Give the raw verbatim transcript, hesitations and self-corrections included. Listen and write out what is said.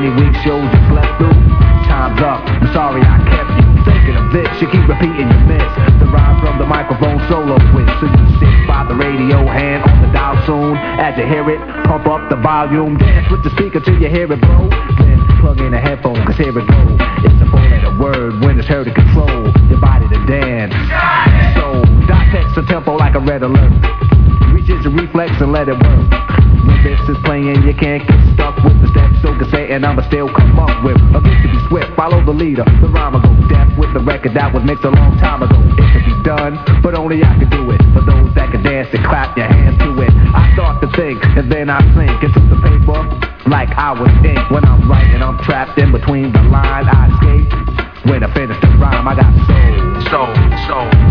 many weeks shows you slept through? Time's up, I'm sorry I kept you thinking of this. You keep repeating you miss the rhyme from the microphone solo switch. So you sit by the radio, hand on the dial soon. As you hear it, pump up the volume. Dance with the speaker till you hear it blow. Then plug in a headphone, cause here it goes. It's a four-letter word when it's heard to control your body to dance. So, dot text the tempo like a red alert. Reaches your reflex and let it work. When this is playing, you can't get stuck with the steps. So can say, and I'ma still come up with a gift to be swift. Follow the leader, the rhyme will go deaf with the record that was mixed a long time ago. It could be done, but only I can do it. For those that can dance and clap your hands to it. I start to think, and then I sink into the paper like I was ink. When I'm writing, I'm trapped in between the line. I escape when I finish the rhyme. I got soul, soul, soul.